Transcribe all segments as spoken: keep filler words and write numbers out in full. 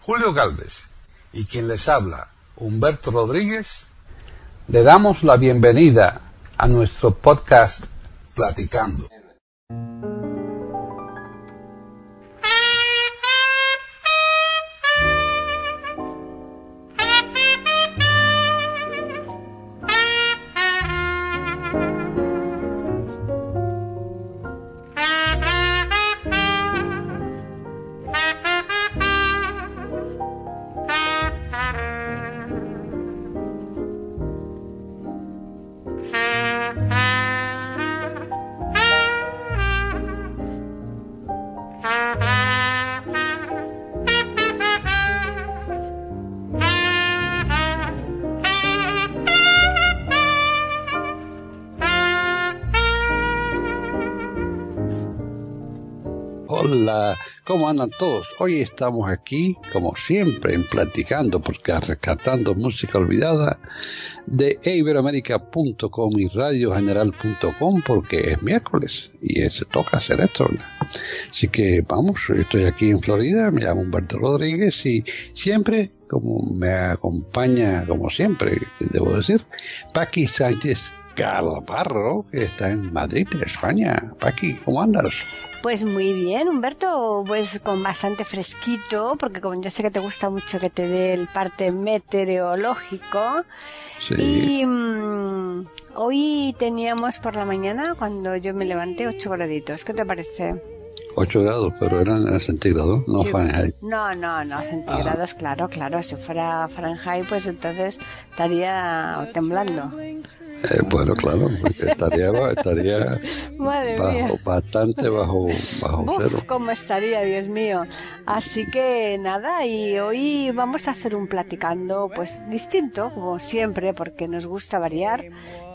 Julio Galvez y quien les habla, Humberto Rodríguez, le damos la bienvenida a nuestro podcast Platicando. Hola, ¿cómo andan todos? Hoy estamos aquí, como siempre, en Platicando, porque rescatando música olvidada de iberoamérica punto com y radio general punto com, porque es miércoles y se toca hacer esto, ¿verdad? Así que vamos, estoy aquí en Florida, me llamo Humberto Rodríguez y siempre, como me acompaña, como siempre, debo decir, Paqui Sánchez Calvarro, que está en Madrid, España. Paqui, ¿cómo andas? Pues muy bien, Humberto, pues con bastante fresquito, porque como yo sé que te gusta mucho que te dé el parte meteorológico. Sí. Y mmm, hoy teníamos por la mañana, cuando yo me levanté, ocho graditos. ¿Qué te parece? ocho grados, pero eran centígrados, no sí, Fahrenheit. No, no, no, centígrados, ah. claro, claro. Si fuera Fahrenheit, pues entonces estaría temblando. Eh, bueno, claro, porque estaría, estaría bajo, bastante bajo, bajo Uf, cero. ¿Cómo estaría, Dios mío? Así que nada, y hoy vamos a hacer un platicando pues distinto, como siempre, porque nos gusta variar.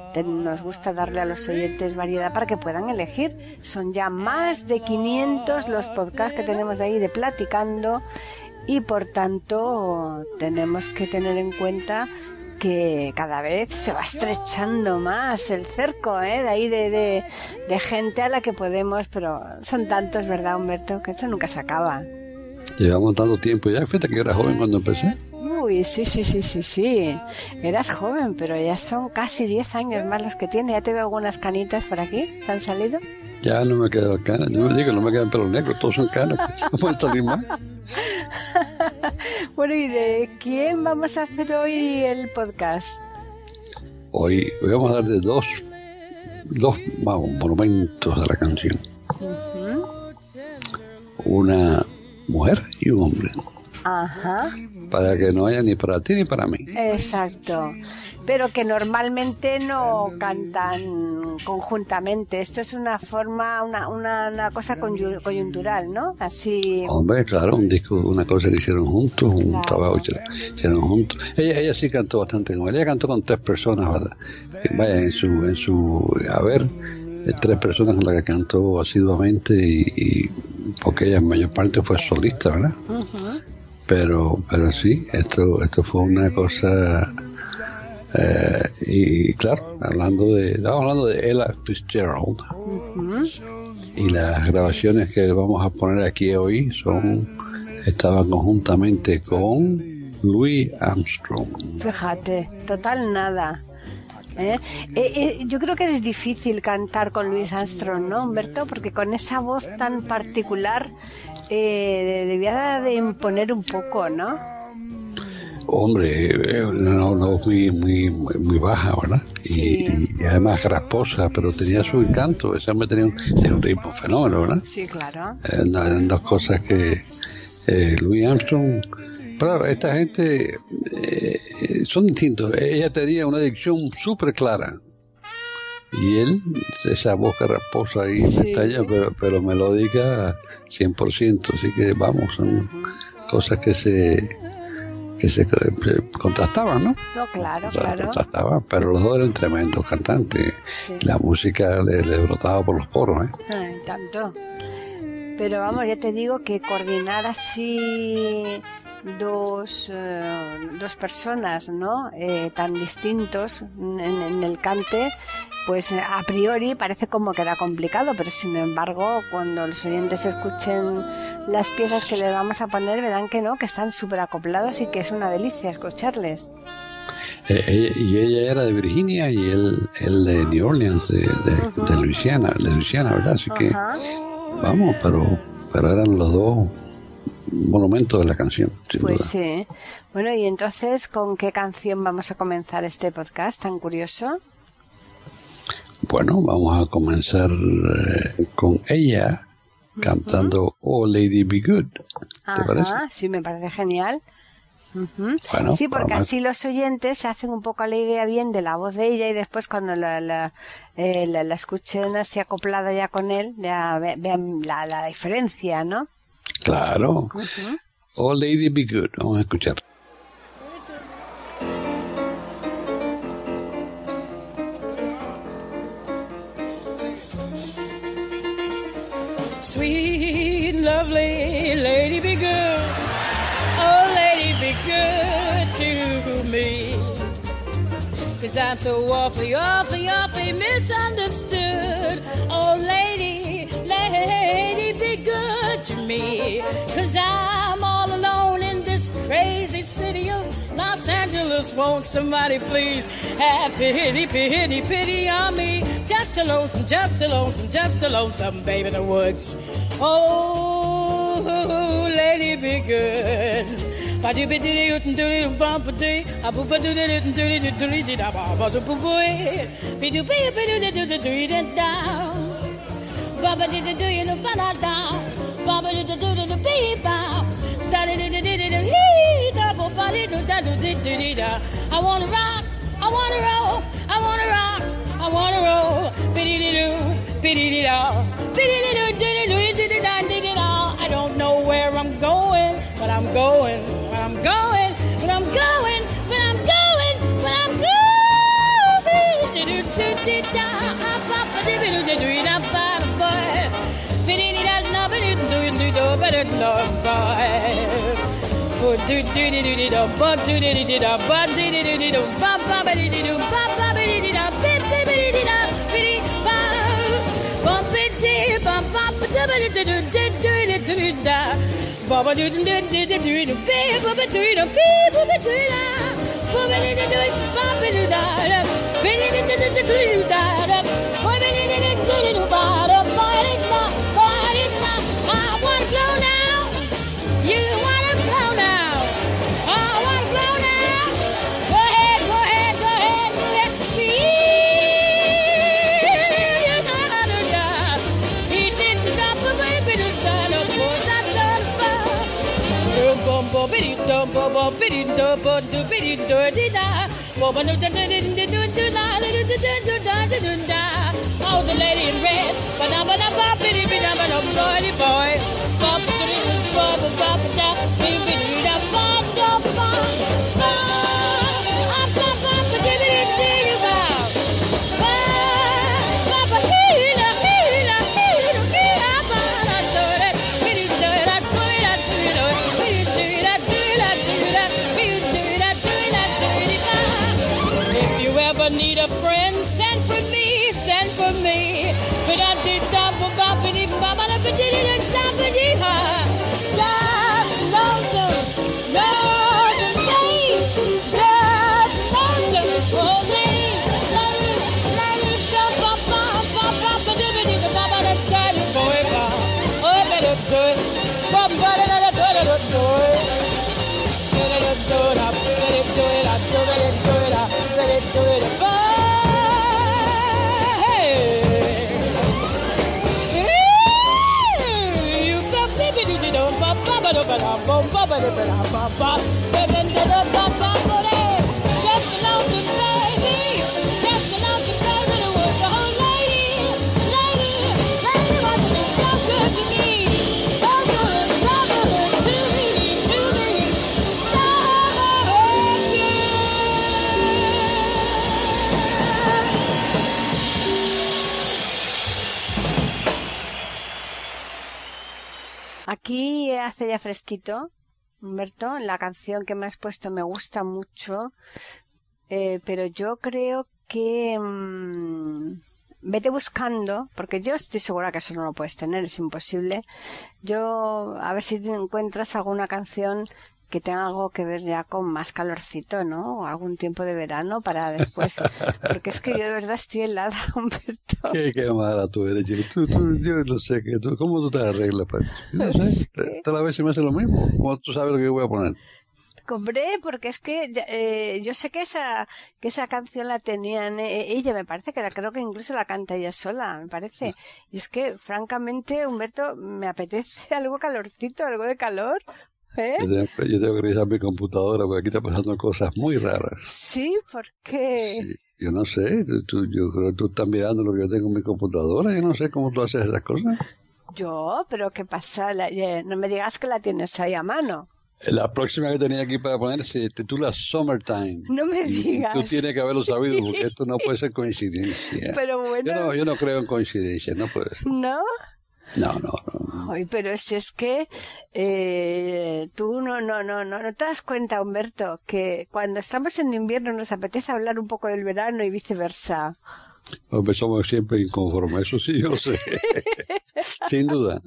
Nos gusta darle a los oyentes variedad para que puedan elegir. Son ya más de quinientos los podcasts que tenemos ahí de Platicando y por tanto tenemos que tener en cuenta que cada vez se va estrechando más el cerco, ¿eh? De ahí de, de, de gente a la que podemos, pero son tantos, ¿verdad, Humberto? Que esto nunca se acaba. Llevamos tanto tiempo ya, fíjate que yo era joven cuando empecé. Uy, sí, sí, sí, sí, sí. Eras joven, pero ya son casi diez años más los que tienes. Ya te veo algunas canitas por aquí, ¿te han salido? Ya no me quedan canas, yo me digo, no me quedan pelos negros, todos son canas, no pueden salir más. Bueno, ¿y de quién vamos a hacer hoy el podcast? Hoy, hoy vamos a hablar de dos, dos vamos, monumentos de la canción. Uh-huh. Una mujer y un hombre. Ajá. Para que no haya ni para ti ni para mí. Exacto. Pero que normalmente no cantan conjuntamente. Esto es una forma, una, una, una cosa coyuntural, ¿no? Así. Hombre, claro, un disco, una cosa que hicieron juntos, un claro. trabajo que hicieron juntos. Ella, ella sí cantó bastante con él. Ella cantó con tres personas, ¿verdad? Vaya, en su, en su haber, tres personas con las que cantó asiduamente y, y porque ella en mayor parte fue solista, ¿verdad? Uh-huh. Pero, pero sí, esto, esto fue una cosa, eh, y claro, hablando de, estamos hablando de Ella Fitzgerald, uh-huh. y las grabaciones que vamos a poner aquí hoy son, estaban conjuntamente con Louis Armstrong. Fíjate, total nada. ¿Eh? Eh, eh, yo creo que es difícil cantar con Louis Armstrong, ¿no, Humberto? Porque con esa voz tan particular eh, debía de imponer un poco, ¿no? Hombre, una voz muy, muy, muy baja, ¿verdad? Sí. Y, y además rasposa, pero tenía su encanto. Ese hombre tenía un, tenía un ritmo fenómeno, ¿verdad? Sí, claro. Eh, no, eran dos cosas que eh, Louis Armstrong. Pero esta gente eh, son distintos. Ella tenía una dicción súper clara. Y él, esa boca rasposa y sí. metalla, pero, pero melódica cien por ciento. Así que vamos, son cosas que se que se contrastaban, ¿no? No, claro, o sea, claro. Contrastaban, pero los dos eran tremendos cantantes. Sí. La música le, le brotaba por los poros, ¿eh? Ay, tanto. Pero vamos, ya te digo que coordinar así dos, eh, dos personas, ¿no? Eh, tan distintos en, en el cante, pues a priori parece como que era complicado, pero sin embargo, cuando los oyentes escuchen las piezas que les vamos a poner, verán que no, que están súper acoplados y que es una delicia escucharles. Eh, ella, y ella era de Virginia y él, él de New Orleans, de, de, uh-huh. de Luisiana, de Luisiana, ¿verdad? Así uh-huh. que, vamos, pero, pero eran los dos monumentos de la canción, sin pues duda. Sí. Bueno, y entonces, ¿con qué canción vamos a comenzar este podcast tan curioso? Bueno, vamos a comenzar eh, con ella cantando uh-huh. Oh Lady Be Good. ¿Te Ajá, parece? Sí, me parece genial. Uh-huh. Bueno, sí, porque vamos. así los oyentes se hacen un poco la idea bien de la voz de ella y después cuando la, la, eh, la, la escuchen así acoplada ya con él, ya ve, vean la, la diferencia, ¿no? Claro. Uh-huh. Oh Lady Be Good. Vamos a escuchar. Sweet, lovely lady, be good. Oh, lady, be good to me. 'Cause I'm so awfully, awfully, awfully misunderstood. Oh, lady, lady, be good to me. 'Cause I'm all alone in this crazy city of Los Angeles. Won't somebody please have pity, pity, pity on me? Just a lonesome, just a lonesome, just a lonesome babe in the woods. Oh, lady, be good. Ba do be do do do do bump do a boo ba do do do do do do do da ba ba do boo boy be do be be do do do do do down ba ba do do do you know ba down ba ba do do do do be ba started do do do do he da ba ba do da do do do da. I wanna rock, I wanna roll, I wanna rock, I wanna roll be do do be do da be do do do do do da do da. I don't know where I'm going, but I'm going. I'm going, but I'm going, but I'm going, but I'm going. Do do do do da, ba ba do do do do da ba ba. Be do da da ba do do do do ba do da ba. Oh do do do do da ba do do do da ba do do do do ba ba ba do do ba ba ba do da be be be da be ba. Ba be de ba ba ba do do do do do do da. Baba do do do do do do do baby baba do do baby baba do da baba do do do baba do da baby do do do do da baba do do do do ba da body na body na. I wanna blow now, you wanna blow now, I wanna blow now. Go ahead, go ahead, go ahead, go ahead. Feel you know do da. He did the drop of baby do da da da da. Bum bum biddy dum bum bum biddy dum bum do biddy do di da bum bum do do do do do do la do do do do da do do da. Oh, the lady in red, ba da ba da ba biddy biddy da ba da boy boy, bum do do do ba ba ba da biddy biddy da ba da ba ba. Ah ba ba biddy biddy do ba ba ba ba hila hila hila hila ba da do it biddy do da do da do da. If you ever need a friend, send for me, send for me. But I did that for Bobby, Baba, but did it just lonesome, lonesome, just lonesome, oh, lady, lady, lady, Baba, Baba, Baba, did it, Baba, that's that boy, oh, better do it, Baba, better do it, do it. Better do it, better do it, better do it, better do it, hey, you got baby, do it, ba ba ba ba ba ba ba ba ba ba, baby, do it, ba ba ba ba. Just a lonesome baby, just a lonesome baby, the world, oh lady, lady, lady, wants me so good to me, so good, so good to me, to me. Aquí hace ya fresquito Humberto, la canción que me has puesto me gusta mucho, eh, pero yo creo que mmm, vete buscando, porque yo estoy segura que eso no lo puedes tener, es imposible. Yo, a ver si te encuentras alguna canción que tenga algo que ver ya con más calorcito, ¿no? O algún tiempo de verano para después. Porque es que yo de verdad estoy helada, Humberto. Qué, qué mala tú eres, Gilly. Tú, tú, yo no sé, que tú, ¿cómo tú te arreglas? Pues? Yo no sé, todas las veces me hace lo mismo. ¿Cómo tú sabes lo que yo voy a poner? Hombre, porque es que eh, yo sé que esa que esa canción la tenían eh, ella, me parece que la creo que incluso la canta ella sola, me parece. Y es que, francamente, Humberto, me apetece algo calorcito, algo de calor. ¿Eh? Yo, tengo, yo tengo que revisar mi computadora porque aquí está pasando cosas muy raras. Sí, ¿por qué? Sí, yo no sé, tú, tú, yo creo que tú estás mirando lo que yo tengo en mi computadora, yo no sé cómo tú haces esas cosas. Yo, pero ¿qué pasa? La, eh, no me digas que la tienes ahí a mano. La próxima que tenía aquí para poner se titula Summertime. No me digas. Y tú tienes que haberlo sabido porque esto no puede ser coincidencia. Pero bueno. Yo no, yo no creo en coincidencias, no puede ser. ¿No? No, no, no. Ay, pero si es que eh, tú no, no, no, no, no te das cuenta, Humberto, que cuando estamos en invierno nos apetece hablar un poco del verano y viceversa. Hombre, somos siempre inconformes, eso sí yo sé. Sin duda.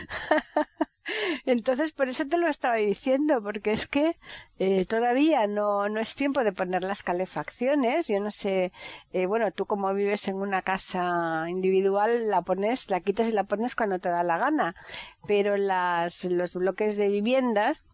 Entonces, por eso te lo estaba diciendo, porque es que eh, todavía no, no es tiempo de poner las calefacciones. Yo no sé, eh, bueno, tú como vives en una casa individual, la pones, la quitas y la pones cuando te da la gana. Pero las, los bloques de viviendas,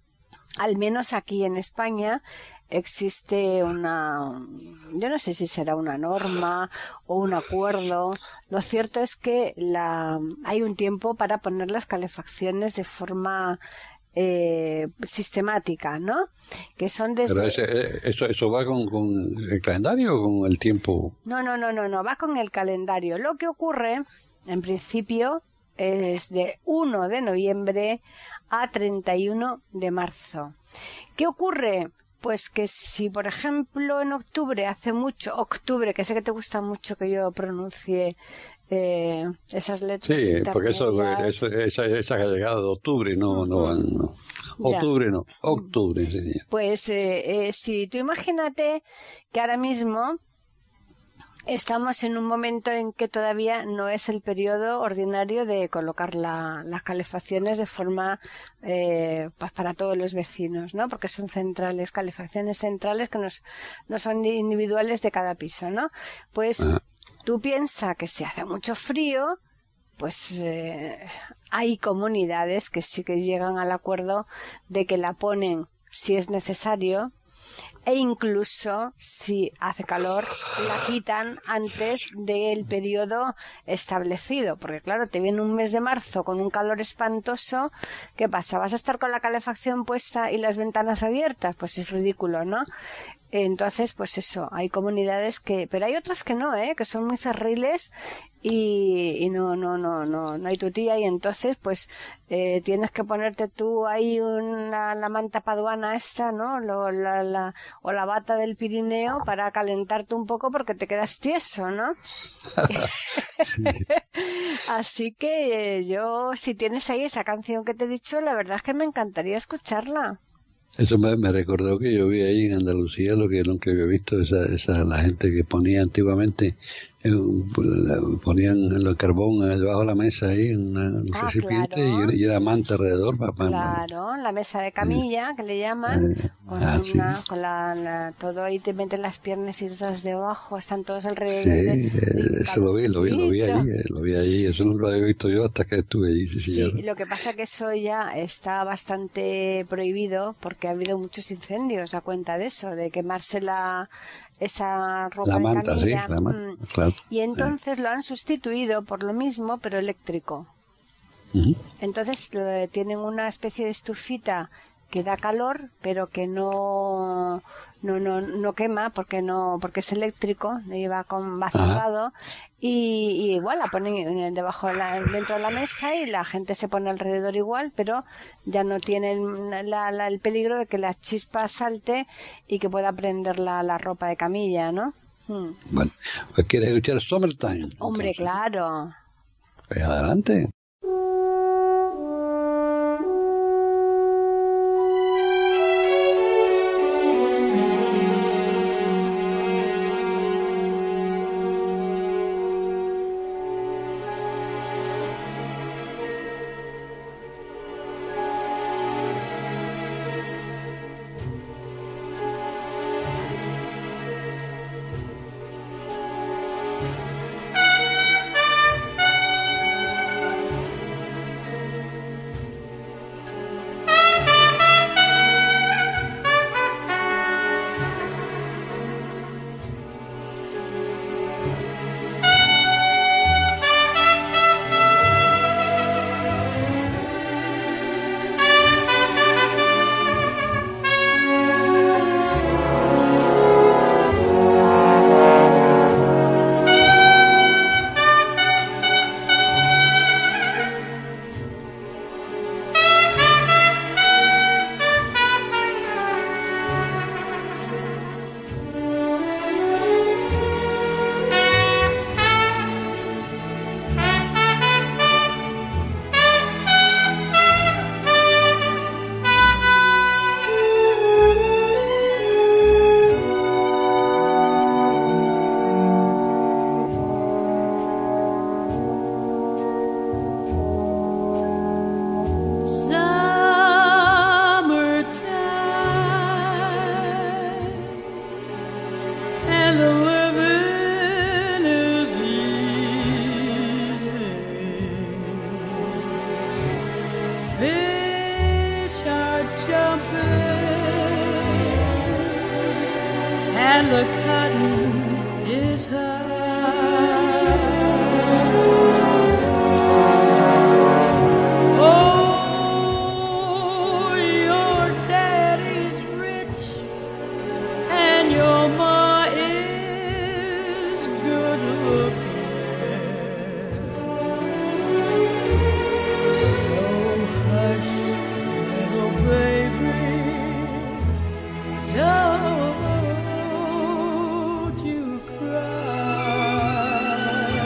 al menos aquí en España, existe una, yo no sé si será una norma o un acuerdo. Lo cierto es que la, hay un tiempo para poner las calefacciones de forma eh, sistemática, ¿no? Que son desde... Pero ese, eso, eso va con, con el calendario o con el tiempo. No, no, no, no, no, va con el calendario. Lo que ocurre, en principio, es de uno de noviembre a treinta y uno de marzo. ¿Qué ocurre? Pues que si, por ejemplo, en octubre hace mucho, octubre, que sé que te gusta mucho que yo pronuncie eh, esas letras. Sí, porque eso, eso esa, esa llegada de octubre, no, no, no. Octubre ya. no, octubre, sí. Pues eh, eh, si tú imagínate que ahora mismo estamos en un momento en que todavía no es el periodo ordinario de colocar la, las calefacciones de forma eh, pues para todos los vecinos, ¿no? Porque son centrales, calefacciones centrales que no, no son individuales de cada piso, ¿no? Pues uh-huh. Tú piensas que si hace mucho frío, pues eh, hay comunidades que sí que llegan al acuerdo de que la ponen si es necesario. E incluso, si hace calor, la quitan antes del periodo establecido. Porque claro, te viene un mes de marzo con un calor espantoso. ¿Qué pasa? ¿Vas a estar con la calefacción puesta y las ventanas abiertas? Pues es ridículo, ¿no? Entonces, pues eso, hay comunidades que... Pero hay otras que no, ¿eh? Que son muy cerriles y, y no, no, no, no, no hay tutía y entonces, pues, eh, tienes que ponerte tú ahí una, la manta paduana esta, ¿no? Lo, la, la, o la bata del Pirineo para calentarte un poco porque te quedas tieso, ¿no? Sí. Así que eh, yo, si tienes ahí esa canción que te he dicho, la verdad es que me encantaría escucharla. Eso me, me recordó que yo vi ahí en Andalucía lo que nunca había visto, esa, esa la gente que ponía antiguamente, eh, ponían el carbón debajo de la mesa ahí en un ah, recipiente claro, y, y era manta alrededor. Para, para, claro, la mesa de camilla, eh, que le llaman, eh, con, ah, una, sí. con la, la, todo ahí te meten las piernas y todas debajo, están todos alrededor. Sí, de, de eso lo vi, lo vi, lo vi allí, eh, lo vi allí, eso no lo había visto yo hasta que estuve allí. Sí, sí, lo que pasa que eso ya está bastante prohibido porque ha habido muchos incendios a cuenta de eso, de quemarse la esa ropa la manta, de camilla. Sí, la manta, claro. Y entonces lo han sustituido por lo mismo, pero eléctrico. Uh-huh. Entonces eh, tienen una especie de estufita que da calor, pero que no no no no quema porque no porque es eléctrico, va con va cerrado y, y igual la ponen debajo de la, dentro de la mesa y la gente se pone alrededor igual, pero ya no tiene el, la, la, el peligro de que la chispa salte y que pueda prender la, la ropa de camilla, ¿no? Hmm. Bueno, pues ¿quieres escuchar Summertime? Hombre, entonces, claro. Pues adelante. and the cotton is high. Oh, your daddy's rich and your ma is good looking. So hush, little baby, don't you cry.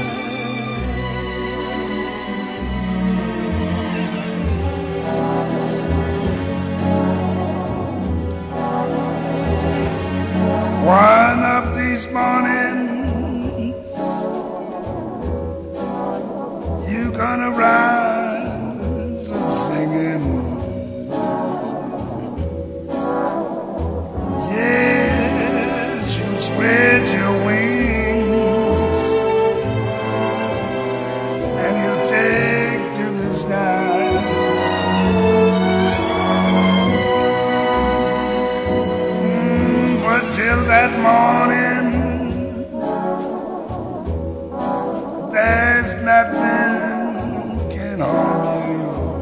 One of these mornings, you gonna rise up singing. Yes, you spread your wings and you take to the sky. Mm, but till that morning, there's nothing can harm you.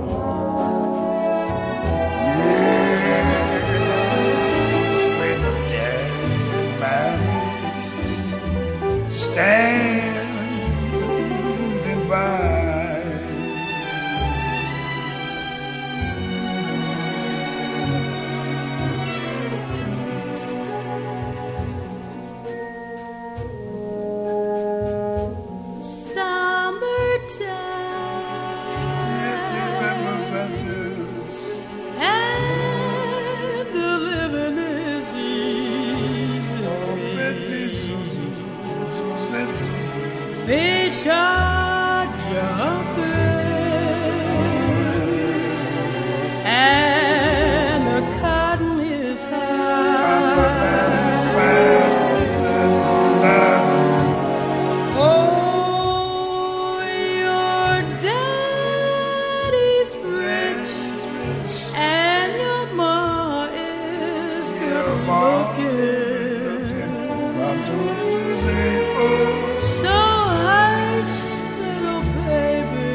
Yes, with Dad and Mommy standing by. Summertime and the living is easy. Fish are jumping and the cotton is high. Oh, your daddy's rich and your ma is good looking. So hush, little baby,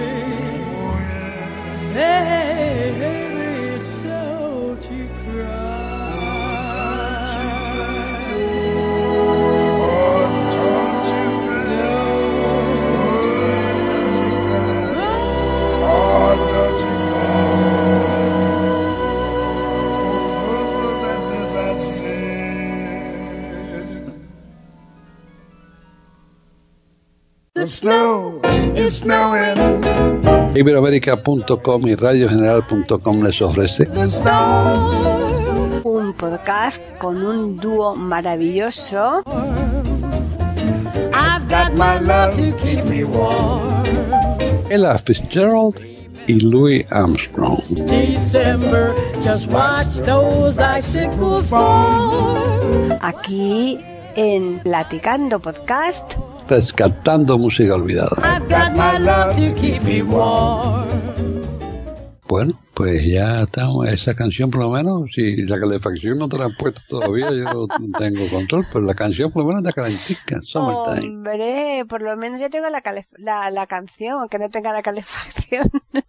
baby, don't you The snow is snowing. Iberoamérica punto com y radio general punto com les ofrece The snow. Un podcast con un dúo maravilloso. I've got my love to keep me warm. Ella Fitzgerald y Louis Armstrong. December, just watch those icicles fall. Aquí en Platicando Podcast. Rescatando música olvidada. I've got my love to keep me warm. Bueno, pues ya estamos. Esa canción por lo menos, si la calefacción no te la han puesto todavía, yo no tengo control, pero la canción por lo menos está calentica. Summertime. Hombre, por lo menos ya tengo la, calef- la, la canción, aunque no tenga la calefacción.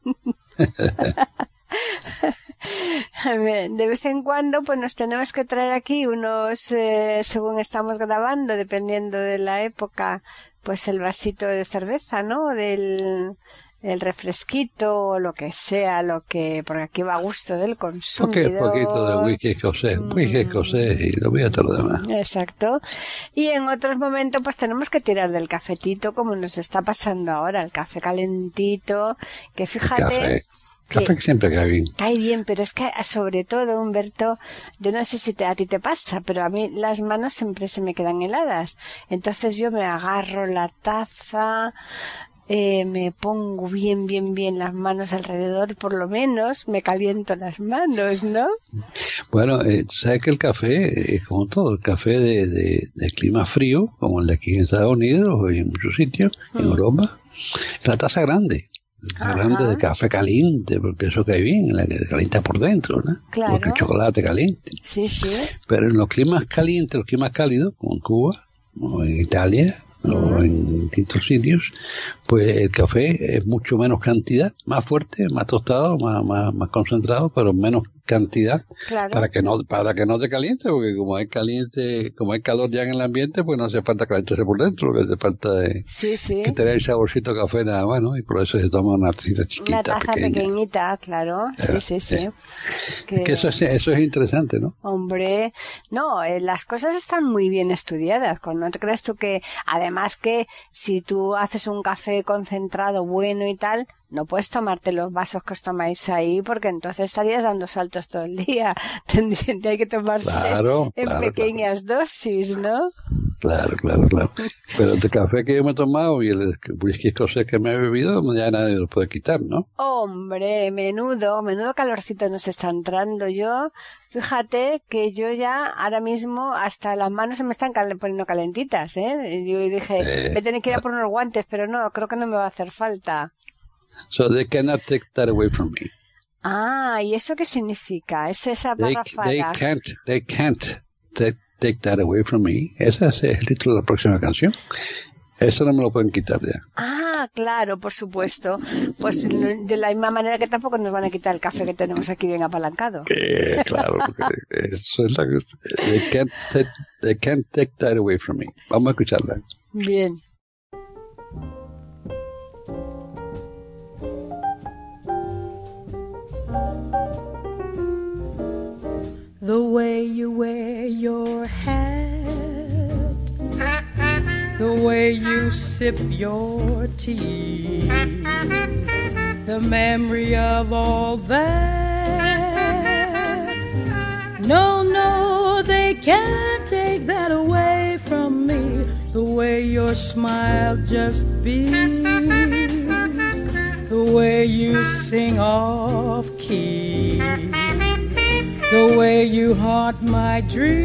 De vez en cuando pues nos tenemos que traer aquí unos, eh, según estamos grabando, dependiendo de la época, pues el vasito de cerveza, ¿no? Del el refresquito o lo que sea, lo que porque aquí va a gusto del consumidor. Un poquito de whisky escocés, mm. whisky escocés y lo voy a hacer lo demás. Exacto. Y en otros momentos pues tenemos que tirar del cafetito, como nos está pasando ahora, el café calentito, que fíjate... Café. Café que siempre cae bien. Cae bien, pero es que sobre todo, Humberto, yo no sé si te, a ti te pasa, pero a mí las manos siempre se me quedan heladas. Entonces yo me agarro la taza, eh, me pongo bien, bien, bien las manos alrededor y por lo menos me caliento las manos, ¿no? Bueno, eh, tú sabes que el café es como todo, el café de, de, de clima frío, como el de aquí en Estados Unidos o en muchos sitios, mm. en Europa, la taza grande. hablando de café caliente, porque eso cae bien, la que calienta por dentro, ¿no? Claro. Porque el chocolate caliente. Sí, sí. Pero en los climas calientes, los climas cálidos, como en Cuba, o en Italia, o en distintos sitios, pues el café es mucho menos cantidad, más fuerte, más tostado, más, más, más concentrado, pero menos cantidad, claro. para que no para que no te caliente, porque como hay caliente, como hay calor ya en el ambiente, pues no hace falta calentarse por dentro, lo que hace falta es sí, sí. que tener el saborcito de café nada más, ¿no? Y por eso se toma una tacita chiquita, una taza pequeña. pequeñita, claro, sí, sí, sí. Eh. Que... que eso es, eso es interesante, ¿no? Hombre, no, eh, las cosas están muy bien estudiadas, no te creas tú que, además que si tú haces un café concentrado bueno y tal, no puedes tomarte los vasos que os tomáis ahí, porque entonces estarías dando saltos todo el día. Tendría hay que tomarse claro, en claro, pequeñas claro. dosis, ¿no? Claro, claro, claro. Pero el café que yo me he tomado y el whisky escocés que me he bebido, ya nadie lo puede quitar, ¿no? Hombre, menudo, menudo calorcito nos está entrando. Yo, fíjate que yo ya ahora mismo hasta las manos se me están cal- poniendo calentitas, ¿eh? Y yo dije, eh, voy a tener que ir a por unos guantes, pero no, creo que no me va a hacer falta. So they cannot take that away from me. Ah, ¿y eso qué significa? Es esa They, parrafada. they can't, they can't take, take that away from me. Ese es el título de la próxima canción. Eso no me lo pueden quitar ya. Ah, claro, por supuesto. Pues de la misma manera que tampoco nos van a quitar el café que tenemos aquí bien apalancado. Que, claro, porque eso es la que... They can't, take, they can't take that away from me. Vamos a escucharla. Bien. The way you wear your hat, the way you sip your tea, the memory of all that. No, no, they can't take that away from me. The way your smile just beams, the way you sing off key, the way you haunt my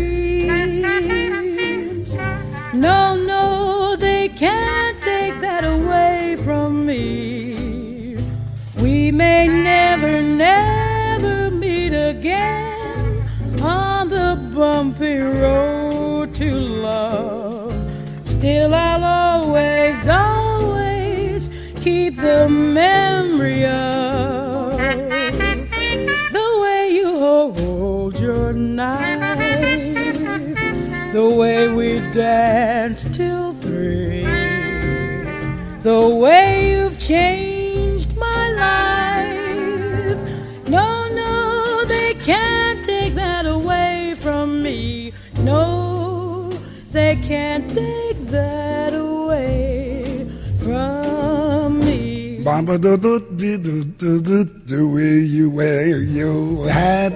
dreams. No, no, they can't take that away from me. We may never, never meet again on the bumpy road to love. Still I'll always, always keep the memory of the way you hold your knife, the way we danced till three, the way you've changed my life. No, no, they can't take that away from me. No, they can't take that away from me. Bamba do do do do do do, the way you wear your hat,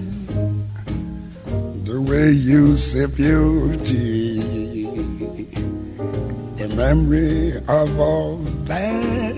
the way you sip your tea, the memory of all that.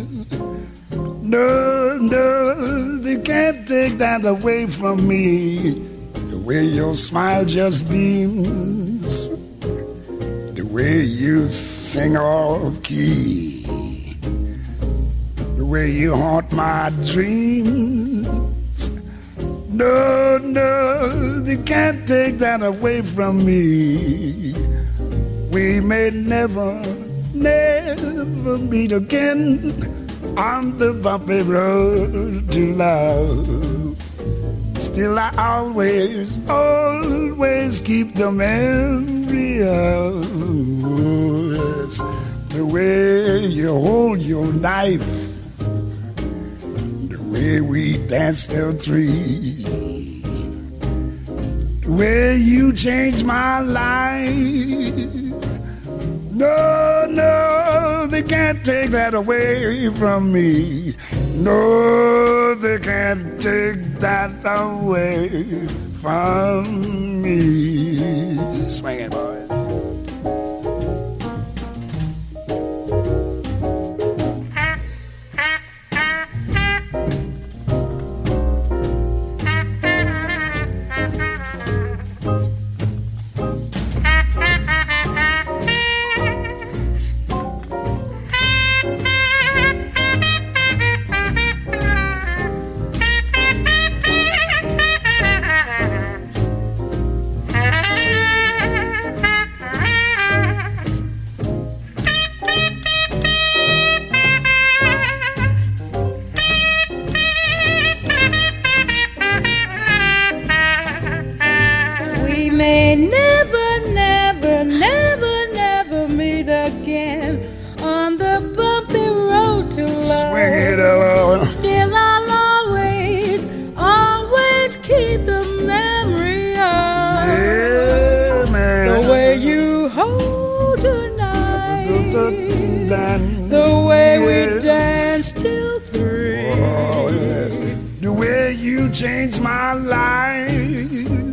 No, no, they can't take that away from me. The way your smile just beams, the way you sing off key, the way you haunt my dreams. No, no, they can't take that away from me. We may never, never meet again on the bumpy road to love. Still I always, always keep the memory of yes, the way you hold your knife, the way we danced till three, the way you changed my life. No, no, they can't take that away from me. No, they can't take that away from me. Swing it, boys. than the way we yes. danced till three. Oh, yes. The way you changed my life.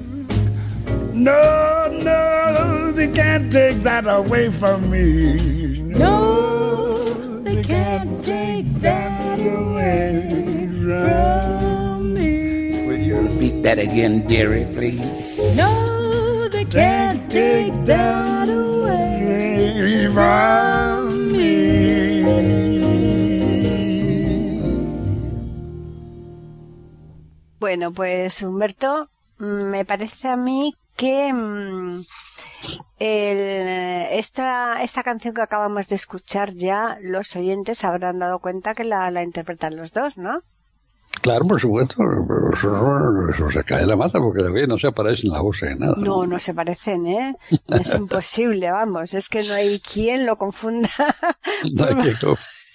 No, no, they can't take that away from me. No, they can't take that away from me. Will you repeat that again, dearie, please? No, they can't take that away from me. Bueno, pues Humberto, me parece a mí que mmm, el, esta, esta canción que acabamos de escuchar ya los oyentes habrán dado cuenta que la, la interpretan los dos, ¿no? Claro, por supuesto, pero eso, eso se cae la mata porque oye, no se parecen las voces de nada. No, no se parecen, ¿eh? Es imposible, vamos, es que no hay quien lo confunda. No hay que,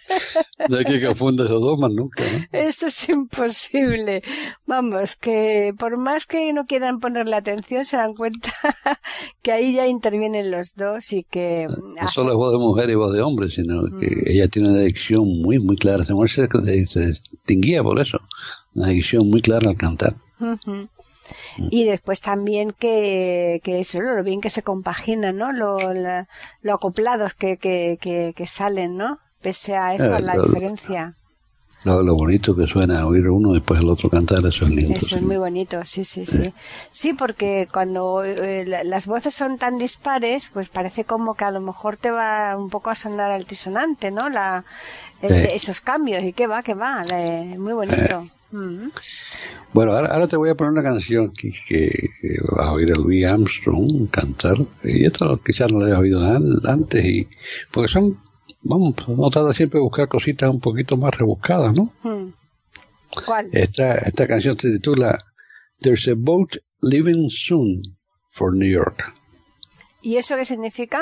no hay que confundir esos dos más nunca, ¿no? Esto es imposible. Vamos, que por más que no quieran ponerle atención, se dan cuenta que ahí ya intervienen los dos y que... No solo es voz de mujer y voz de hombre, sino que mm. ella tiene una dicción muy, muy clara. Esa mujer se, se distinguía por eso. Una dicción muy clara al cantar. Uh-huh. Y después también que, que eso, lo bien que se compagina, ¿no? Lo, la, lo acoplados que, que, que, que salen, ¿no? Pese a eso, eh, a la lo, diferencia. Lo, lo bonito que suena oír uno y después el otro cantar, eso es lindo. Eso sí. es muy bonito, sí, sí, sí. Sí, sí porque cuando eh, las voces son tan dispares, pues parece como que a lo mejor te va un poco a sonar altisonante, ¿no? La, el, eh. Esos cambios, y qué va, qué va, eh, muy bonito. Eh. Mm. Bueno, ahora, ahora te voy a poner una canción que, que, que vas a oír a Louis Armstrong cantar, y esto quizás no lo hayas oído antes, y porque son... Vamos, no trata siempre de buscar cositas un poquito más rebuscadas, ¿no? Hmm. ¿Cuál? Esta, esta canción se titula There's a Boat Leaving Soon for New York. ¿Y eso qué significa?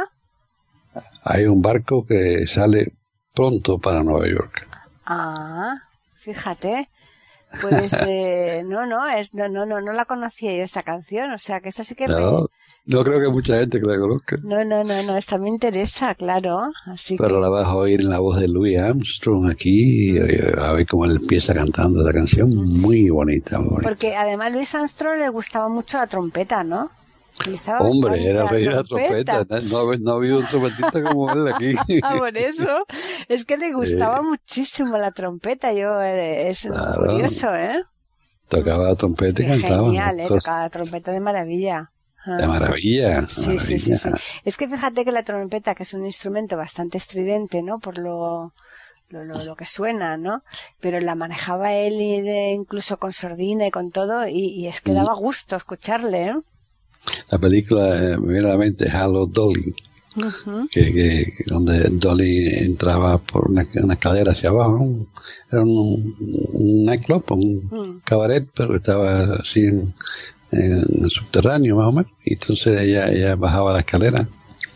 Hay un barco que sale pronto para Nueva York. Ah, fíjate. Pues eh, no, no, es, no, no, no, no la conocía yo esta canción, o sea que esta sí que no, me... No creo que mucha gente que la conozca. No, no, no, no, esta me interesa, claro. Así Pero que... la vas a oír en la voz de Louis Armstrong aquí, y a ver cómo él empieza cantando la canción, muy bonita, muy bonita. Porque además Louis Armstrong le gustaba mucho la trompeta, ¿no? Utilizaba Hombre, era el rey de la trompeta. No, no ha habido un trompetista como él aquí. Ah, por eso. Es que le gustaba eh, muchísimo la trompeta. Yo, es claro, curioso, ¿eh? Tocaba la trompeta y, y cantaba. Genial, ¿eh? Tocaba la trompeta de maravilla. De maravilla. Sí, maravilla. sí, sí, sí. Es que fíjate que la trompeta, que es un instrumento bastante estridente, ¿no? Por lo... Lo, lo, lo que suena, ¿no? Pero la manejaba él y de, incluso con sordina y con todo, y, y es que daba gusto escucharle, ¿eh? La película, eh, me viene a la mente Hello Dolly, uh-huh. que, que donde Dolly entraba por una, una escalera hacia abajo, un, era un, un nightclub, un uh-huh. cabaret, pero estaba así en, en el subterráneo más o menos, y entonces ella, ella bajaba la escalera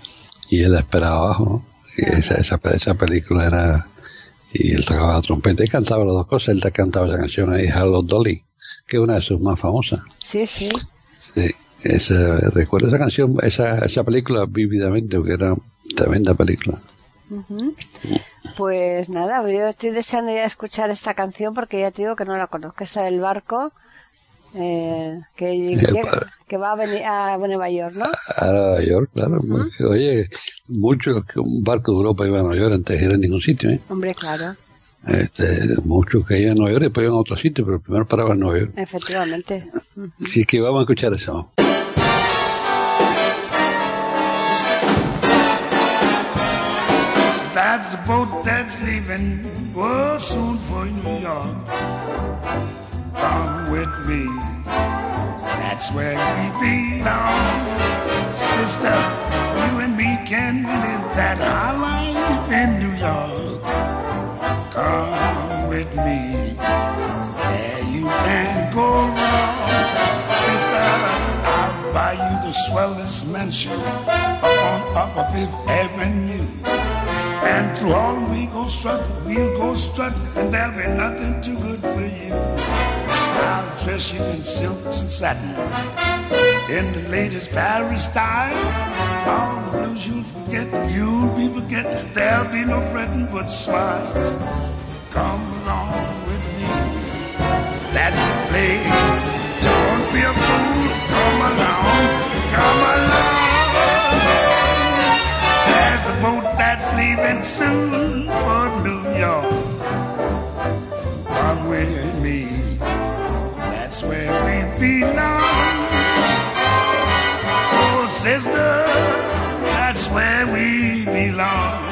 y él la esperaba abajo, ¿no? Y uh-huh. esa, esa, esa película era, y él tocaba la trompeta y cantaba las dos cosas, él te cantaba esa canción ahí, Hello Dolly, que es una de sus más famosas. Sí, sí. Sí. Esa, recuerdo esa canción, esa, esa película vívidamente, porque era tremenda película. Uh-huh. Pues nada, yo estoy deseando ya escuchar esta canción porque ya te digo que no la conozco, esta del barco eh, que, que, que va a venir a Nueva York, ¿no? A Nueva York, claro. Uh-huh. Oye, muchos, un barco de Europa iba a Nueva York antes de ir a ningún sitio, ¿eh? Hombre, claro. Este, muchos que iban a Nueva York y después iban a otro sitio, pero primero paraban en Nueva York. Efectivamente. Uh-huh. Así que vamos a escuchar eso. That's the boat that's leaving, oh, soon for New York. Come with me, that's where we belong. Sister, you and me can live that high life in New York. Come with me, there you can't go wrong. Sister, I'll buy you the swellest mansion up on Upper Fifth Avenue. And through all we go strut, we'll go strut, and there'll be nothing too good for you. I'll dress you in silks and satin, in the latest Paris style. All the blues you'll forget, you'll be forgetting. There'll be no fretting but smiles. Come along with me, that's the place. Don't be a fool, come along, come along. There's a boat that's leaving soon for New York. Come with me, that's where we belong. Oh, sister, that's where we belong.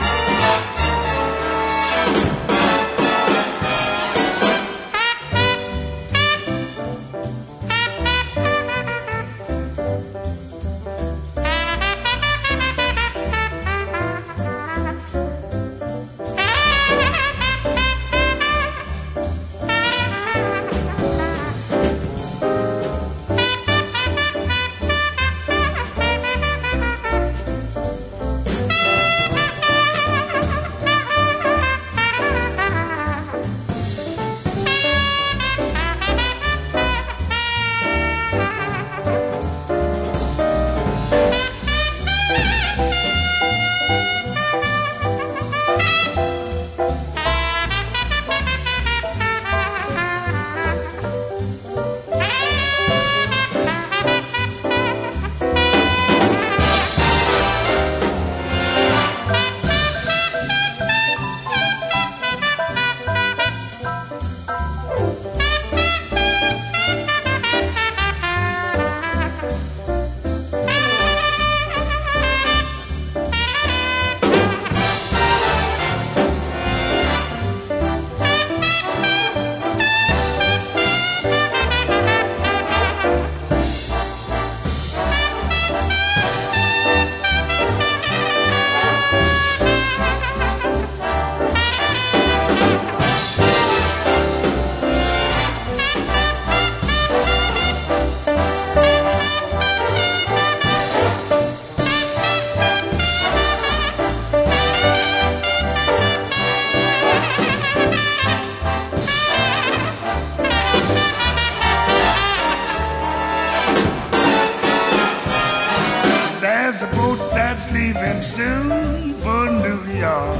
Leaving soon for New York.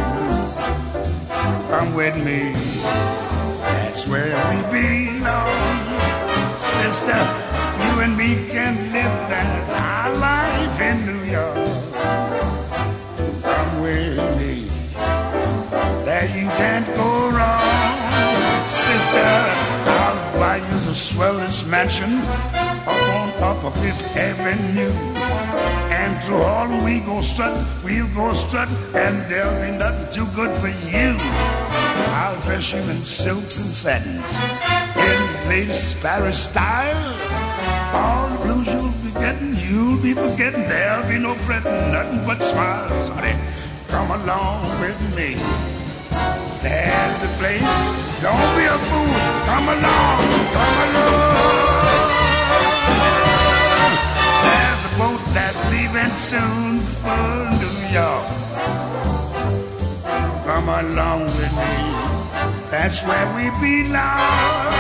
Come with me, that's where we belong. Sister, you and me can live that high life in New York. Come with me, there you can't go wrong. Sister, I'll buy you the swellest mansion up on top of Fifth Avenue. And through all we go strut, we'll go strut, and there'll be nothing too good for you. I'll dress you in silks and satins, in the latest Paris style. All the blues you'll be getting, you'll be forgetting. There'll be no fretting, nothing but smiles, honey. Come along with me, there's the place. Don't be a fool, come along, come along. Boat that's leaving soon for New York. Come along with me, that's where we belong.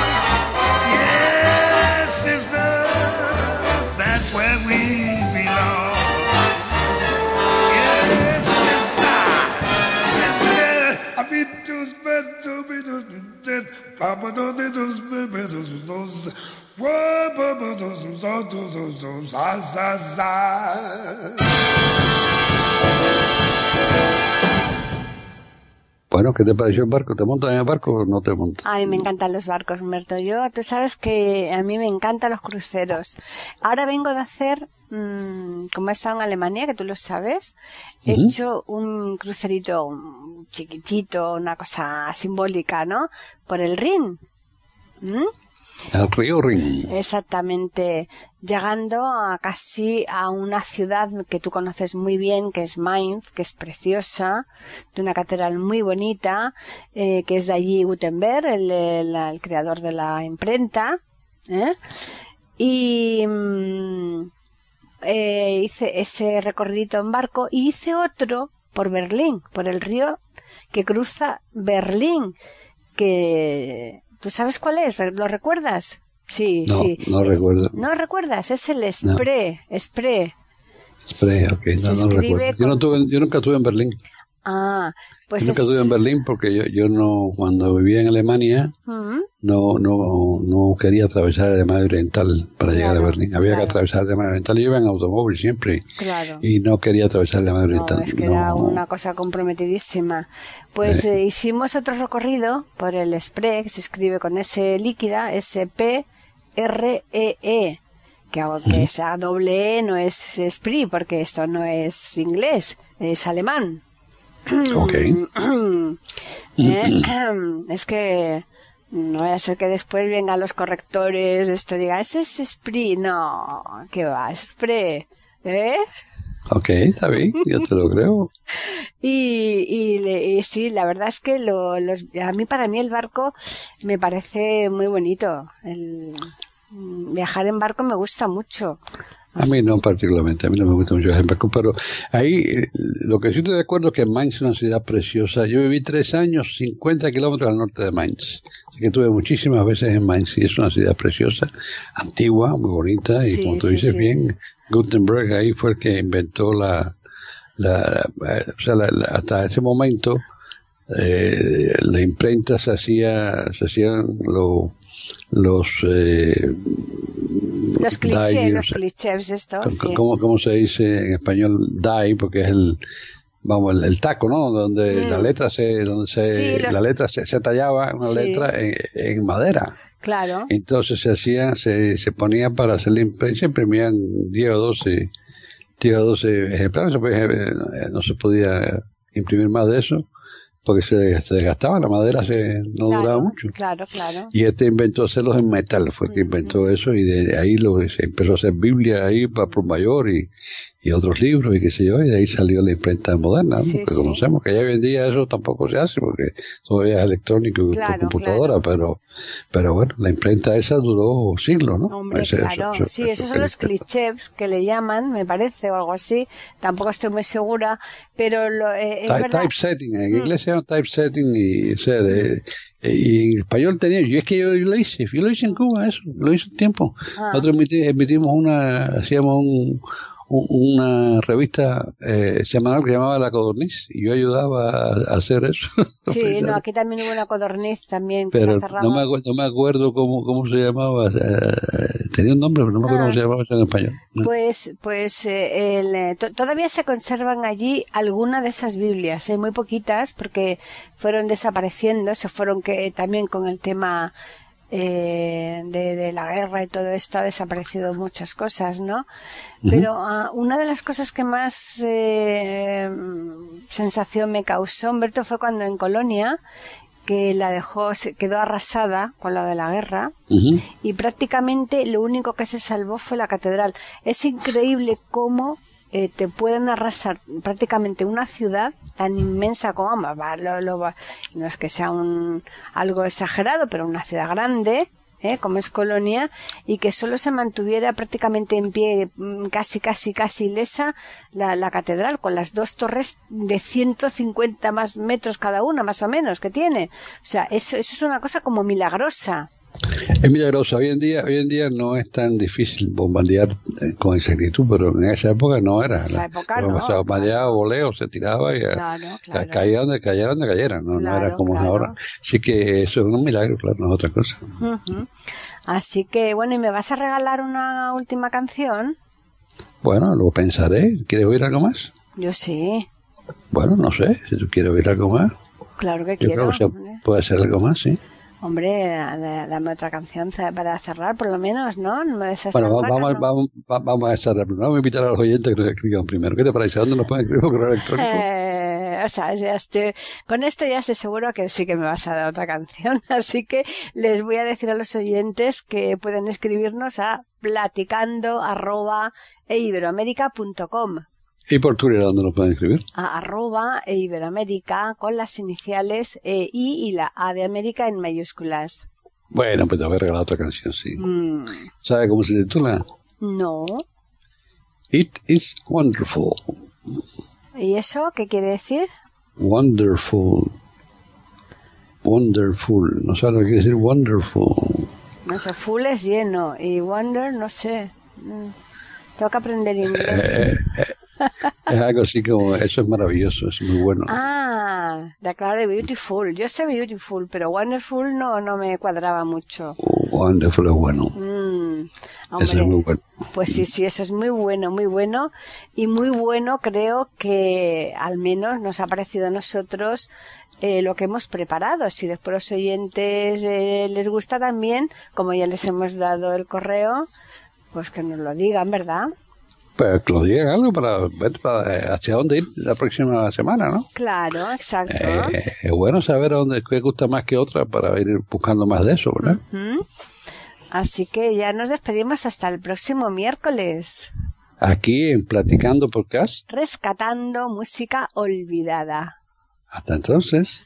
Yes, sister, that's where we belong. Yes, sister, sister, I be too bad to be dead. Papa don't be too Bueno, ¿qué te pareció el barco? ¿Te montas en el barco o no te montas? Ay, me encantan los barcos, Humberto. Yo, tú sabes que a mí me encantan los cruceros. Ahora vengo de hacer, mmm, como he estado en Alemania, que tú lo sabes, he uh-huh. hecho un crucerito chiquitito, una cosa simbólica, ¿no? Por el Rin. ¿Mm? El río Rin. Exactamente, llegando a casi a una ciudad que tú conoces muy bien, que es Mainz, que es preciosa, de una catedral muy bonita, eh, que es de allí Gutenberg, el, el, el creador de la imprenta, ¿eh? y mm, eh, hice ese recorrido en barco y hice otro por Berlín, por el río que cruza Berlín, que... ¿Tú sabes cuál es? ¿Lo recuerdas? Sí, no, sí. No recuerdo. ¿No recuerdas? Es el Spree. No. Spree. Spree, ok, no, no recuerdo. Yo, no tuve, yo nunca estuve en Berlín. Ah, pues yo nunca es... estuve en Berlín porque yo, yo no, cuando vivía en Alemania, uh-huh. no, no, no quería atravesar el Alemania Oriental para claro, llegar a Berlín. Había claro. que atravesar el Alemania Oriental. Yo iba en automóvil siempre claro. y no quería atravesar el Alemania Oriental. No, es que no. Era una cosa comprometidísima. Pues eh. Eh, hicimos otro recorrido por el Spree, que se escribe con S líquida, S P R E E. Que aunque uh-huh. sea doble E no es Spree, porque esto no es inglés, es alemán. Ok. eh, es que no vaya a ser que después vengan los correctores, esto diga, ese es Spree, no, que va, es Spree, ¿eh? Ok, está bien, yo te lo creo. y, y, y sí, la verdad es que lo, los, a mí, para mí el barco me parece muy bonito. El, viajar en barco me gusta mucho. A mí no particularmente, a mí no me gusta mucho viajar en barco, pero ahí lo que sí estoy de acuerdo es que Mainz es una ciudad preciosa. Yo viví tres años, cincuenta kilómetros al norte de Mainz, así que estuve muchísimas veces en Mainz y es una ciudad preciosa, antigua, muy bonita y sí, como tú sí, dices sí. bien, Gutenberg ahí fue el que inventó la, la, la o sea, la, la, hasta ese momento eh, la imprenta se hacía, se hacían los los eh, los clichés, die, los clichés esto, ¿cómo, sí. ¿cómo, ¿Cómo se dice en español die? Porque es el vamos el, el taco, ¿no? Donde mm. la letra se donde se sí, los... la letra se, se tallaba una sí. letra en, en madera. Claro. Entonces se hacía se se ponía para hacer la imprenta, se imprimían diez o doce diez o doce ejemplares, no se podía imprimir más de eso. Porque se, se desgastaba, la madera se no claro, duraba mucho. Claro, claro. Y este inventó hacerlos en metal, fue el que inventó uh-huh. eso, y de ahí lo, se empezó a hacer Biblia ahí para por mayor y, y otros libros y qué sé yo, y de ahí salió la imprenta moderna, ¿no? Sí, que sí. conocemos, que ya hoy en día eso tampoco se hace, porque todavía es electrónico y claro, por computadora, claro. pero pero bueno, la imprenta esa duró siglos, ¿no? Hombre, Ese, claro, eso, eso, sí, eso, esos eso son los clichés que le llaman, me parece, o algo así, tampoco estoy muy segura, pero lo, eh, es Type, verdad. Typesetting, en inglés se llama typesetting y, o sea, de, y en español tenía, yo es que yo, yo lo hice, yo lo hice en Cuba, eso, lo hice un tiempo. Ah. Nosotros emiti, emitimos una, hacíamos un, un, una revista eh, semanal que se llamaba La Codorniz y yo ayudaba a, a hacer eso. Sí, no, aquí también hubo una Codorniz también. Pero no me, acuerdo, no me acuerdo cómo, cómo se llamaba, eh, tenía un nombre, pero no me acuerdo ah. cómo se llamaba eso en español. ¿No? Pues, pues eh, el, to, todavía se conservan allí algunas de esas Biblias, eh, muy poquitas, porque fueron desapareciendo, se fueron que también con el tema eh, de, de la guerra y todo esto ha desaparecido muchas cosas, ¿no? Uh-huh. Pero uh, una de las cosas que más eh, sensación me causó, Humberto, fue cuando en Colonia, que la dejó, se quedó arrasada con lo de la guerra, uh-huh. y prácticamente lo único que se salvó fue la catedral. Es increíble cómo eh, te pueden arrasar prácticamente una ciudad tan inmensa como, lo, lo, no es que sea un algo exagerado, pero una ciudad grande, ¿eh? Como es Colonia, y que solo se mantuviera prácticamente en pie, casi, casi, casi ilesa, la, la catedral, con las dos torres de ciento cincuenta más metros cada una, más o menos, que tiene. O sea, eso, eso es una cosa como milagrosa. Es milagroso. Hoy en día, hoy en día no es tan difícil bombardear con exactitud, pero en esa época no era. En esa época no. Se bombardeaba, claro. voleo, se tiraba y claro, claro. caía donde cayera, donde cayera. No, claro, no era como claro. ahora. Así que eso es un milagro, claro, no es otra cosa. Uh-huh. Así que, bueno, ¿y me vas a regalar una última canción? Bueno, lo pensaré. ¿Quieres oír algo más? Yo sí. Bueno, no sé, si tú quieres oír algo más. Claro que Yo quiero. creo que se puede ser algo más, sí. Hombre, dame otra canción para cerrar, por lo menos, ¿no? No me bueno, vamos, vamos, ¿no? vamos, vamos a cerrar primero. Vamos a invitar a los oyentes que nos escriban primero. ¿Qué te parece? ¿Dónde nos pueden escribir por correo electrónico? Eh, o sea, ya estoy, con esto ya estoy seguro que sí que me vas a dar otra canción. Así que les voy a decir a los oyentes que pueden escribirnos a platicando arroba iberoamerica punto com. ¿Y por Twitter dónde nos pueden escribir? A arroba e Iberoamérica con las iniciales E I y la A de América en mayúsculas. Bueno, pues te voy a regalar otra canción, sí. Mm. ¿Sabe cómo se titula? No. It is wonderful. ¿Y eso qué quiere decir? Wonderful. Wonderful. ¿No sabes lo que quiere decir wonderful? No sé, full es lleno y wonder, no sé. Mm. Tengo que aprender inglés. Eh, eh, es algo así como, eso es maravilloso, es muy bueno. Ah, de claro, beautiful. Yo sé beautiful, pero wonderful no, no me cuadraba mucho. Wonderful es bueno. Mm, hombre, eso es muy bueno. Pues sí, sí, eso es muy bueno, muy bueno. Y muy bueno creo que al menos nos ha parecido a nosotros eh, lo que hemos preparado. Si después los oyentes eh, les gusta también, como ya les hemos dado el correo, pues que nos lo digan, ¿verdad? Pues que lo digan algo para ver para, hacia dónde ir la próxima semana, ¿no? Claro, exacto. Eh, es bueno saber a dónde qué gusta más que otra para ir buscando más de eso, ¿verdad? Uh-huh. Así que ya nos despedimos hasta el próximo miércoles. Aquí en Platicando Podcast. Rescatando música olvidada. Hasta entonces.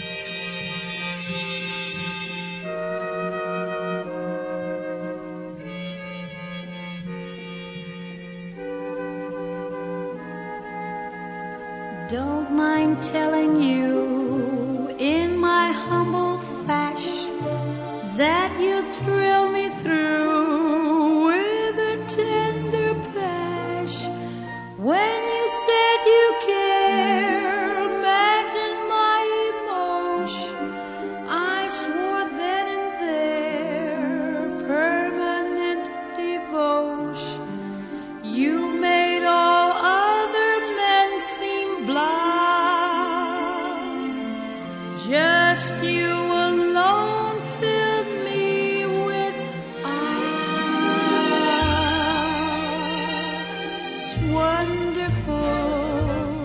Don't mind telling you in my humble fashion that you thrill me through with a tender passion. When you said you care, imagine my emotion. I swore then and there, permanent devotion. You made all other men seem blind. Just you alone filled me with eyes wonderful,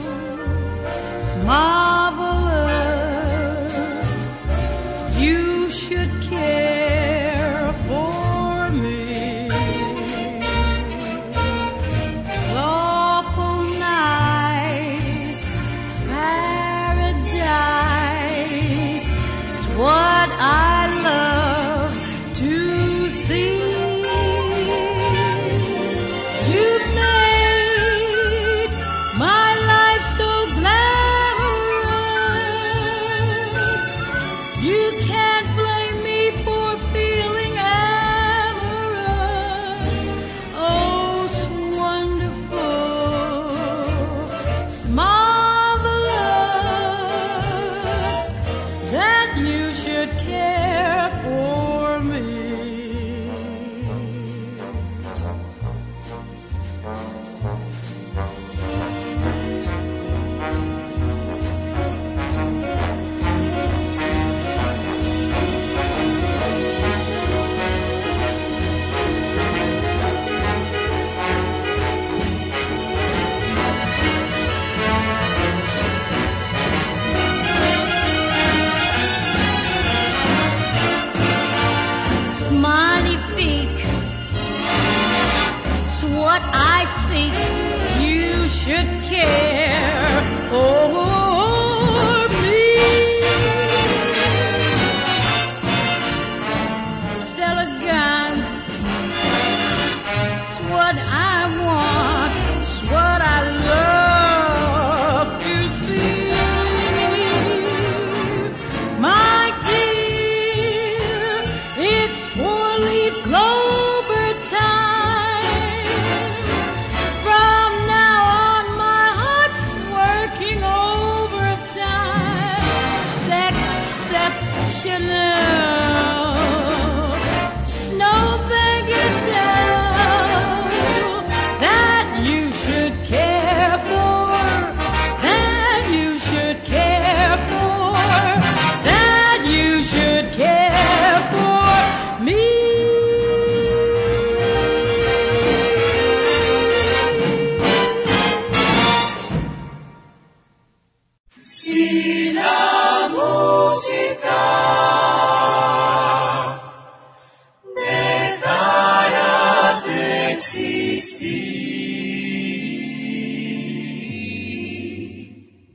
marvelous. You should care for me. Lawful nice, it's paradise. It's what I love to see. You've made my life so glamorous. You can't blame me for feeling amorous. Oh, it's wonderful, it's marvelous that you should care for me. It's magnifique, it's what I seek. You should care for me. It's elegant, it's what I want, it's what I love to see. My dear, it's four-leaf clover time. From now on, my heart's working overtime. It's exceptional, snow bagatelle that you should care for, that you should care for, that you should care for me. Si la música dejara de existir,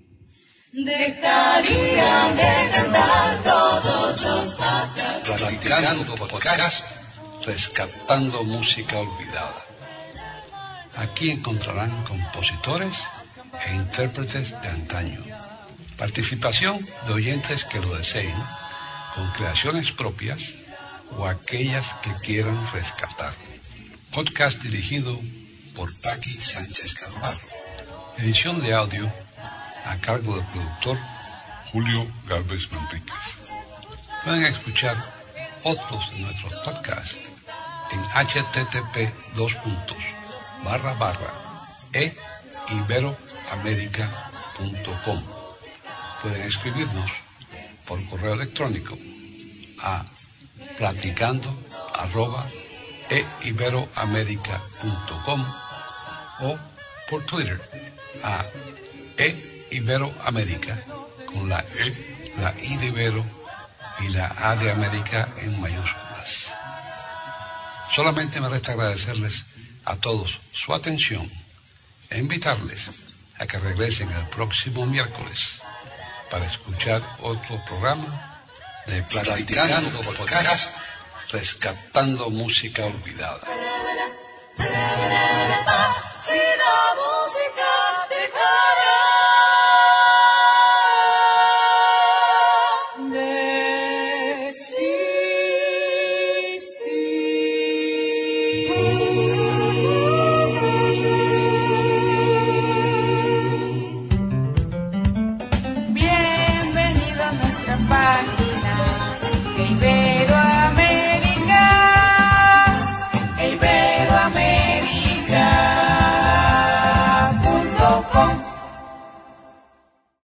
dejarían de cantar todos los pájaros. Platicando Podcast, rescatando música olvidada. Aquí encontrarán compositores e intérpretes de antaño. Participación de oyentes que lo deseen, con creaciones propias o aquellas que quieran rescatar. Podcast dirigido por Paqui Sánchez Carvalho. Edición de audio a cargo del productor Julio Gálvez Manríquez. Pueden escuchar otros de nuestros podcasts en http dos puntos barra barra e iberoamerica punto com. Pueden escribirnos por correo electrónico a platicando arroba e iberoamerica punto com o por Twitter a e iberoamerica con la E, la I de Ibero y la A de América en mayúsculas. Solamente me resta agradecerles a todos su atención e invitarles a que regresen el próximo miércoles para escuchar otro programa de Platicando Podcast, rescatando música olvidada.